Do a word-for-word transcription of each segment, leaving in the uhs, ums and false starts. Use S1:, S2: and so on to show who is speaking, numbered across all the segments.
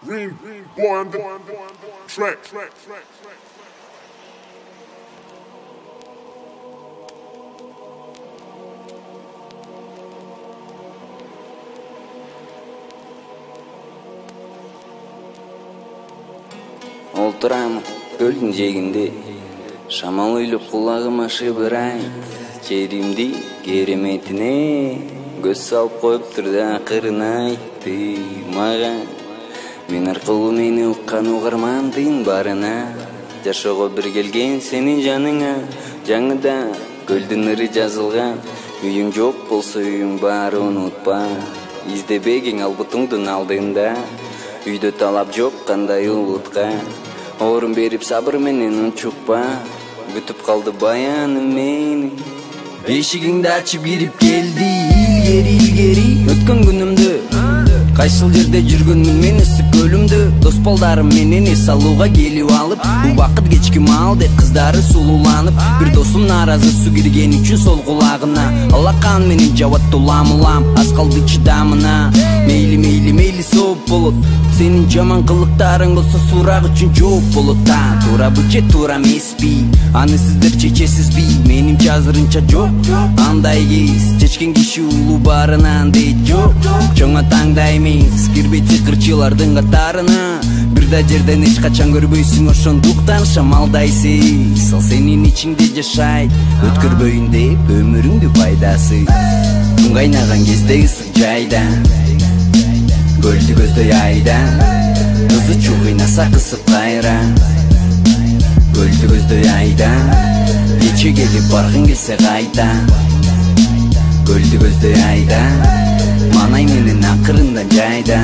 S1: Green boy on the track.
S2: Олтурамын көлдүн жээгинде, шамал уйлуп кулагыма шыбыр айт. Жеримди кереметине көз салып коюптур да акырын айтты мага. Мен аркылуу мени уккан угармандын барына, жашоого бир келген сенин жаныңа. Жаңыда көлдүн ыры жазылган, үйүң жок болсо үйүң бар унутпа. Издебегиң албутуңдун алдында, үйдө талап жок кандай улутка. Орун берип сабыр менен унчукпа, бүтүп калды баяным мени. Эшигиңди ачып кирип келди илгери илгери өткөн күнүмдү, кайсыл жерде жүргөнмүн мен ысык көлүмдү. Дос балдарым менен эс алууга келип алып, убакыт кечки маалдек кыздары сулууланып. Бир досум нааразы суу кирген үчүн сол кулагына, алакан менен жабат улам улам, аз калды чыдамына. Мейли мейли мейли сооп болот, сенин жаман кылыктарың болсо сурак үчүн жооп болот. Та туурабы же туура эмеспи, аны сиздер чечесизби? Менимче азырынча жок андай кез, чечкен киши улуу барынан дейт жок. Чоң атаңдай эмес, кирбейт сыйкырчылардын катарына. Бир да жерден эч качан көрбөйсүң ошондуктан шамалдайсыз. Ал сенин ичиңде жашайт, өткөрбөйүн деп өмүрүңдү пайдасы. Күн кайнаган кезде ысык жайда, көлдү көздөй айда, кызы чуу кыйнаса кысып кайра. Көлдү көздөй айда, кече келип баргың келсе кайта. Көлдү көздөй айда, манай менен акырында жайда.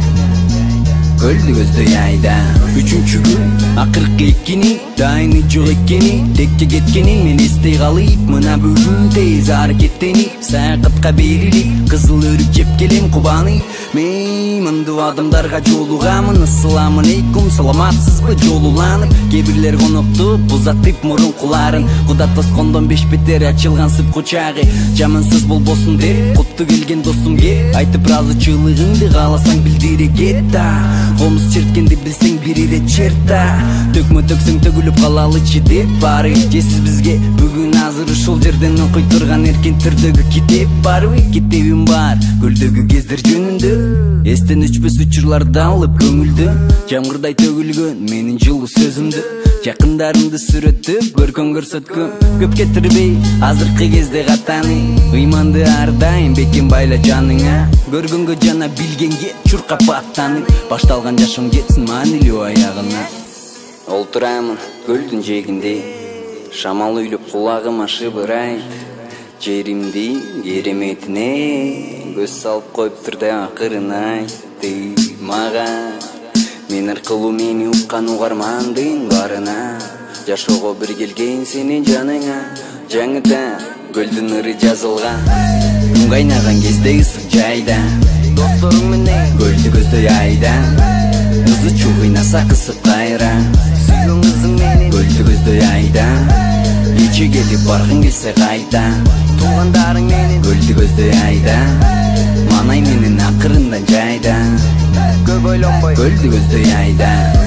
S2: Көлдү көздөй айда. Үчүнчү күн акыркы экини, дайыны жок экени, текке кеткенин мен эстей калып, мына бүгүн тез аракеттенип, саякатка берилип, кызыл өрүк жеп келем кубанып. Мен мынду адамдарга жолугамын, ассаламу алейкум, саламатсызбы жолуланып. Кээ бирлер конокту бузатып мурункуларын, куда тоскондон беш бетер ачылган сып кучагы. Жаман сөз болбосун деп кутту келген досум кеп, айтып ыраазычылыгыңды кааласаң билдире кет да. Комуз черткенди билсең бир ирет черта, төкмө төксөң төгүлүп калалычы деп бары. Же сиз бизге бүгүн азыр ушул жерден окуй турган эркин түрдөгү китеп барбы? Китебим бар көлдөгү кездер жөнүндө, эстен өчпөс учурларды алып көңүлдө. Жамгырдай төгүлгөн менин жылуу сөзүмдү, жакындарымды сүрөттүп көркөн көрсөткөн. Көп кетирбей азыркы кезде катаны, ыйманды ар дайым бекем байла жаныңа. Көргөнгө жана билгенге чуркап аттанып, башталган жашоң жетсин маанилүү аягына. Олтурамын көлдүн жээгинде, шамал уйлуп кулагыма шыбыр айт. Жеримди кереметине көз салып коюптур да акырын айтты мага. Мен аркылуу мени уккан угармандын барына, жашоого бир келген сенин жаныңа. Жаңыда көлдүн ыры жазылган, күн кайнаган кезде ысык жайда, досторуң менен көлдү көздөй айда, кызы чуу кыйнаса кысып кайра. Сүйгөн кызың менен көлдү көздөй айда, кече келип баргың келсе кайта. Туугандарың менен көлдү көздөй айда, манай менен акырында жайда. Көп ойлонбой көлдү көздөй айда.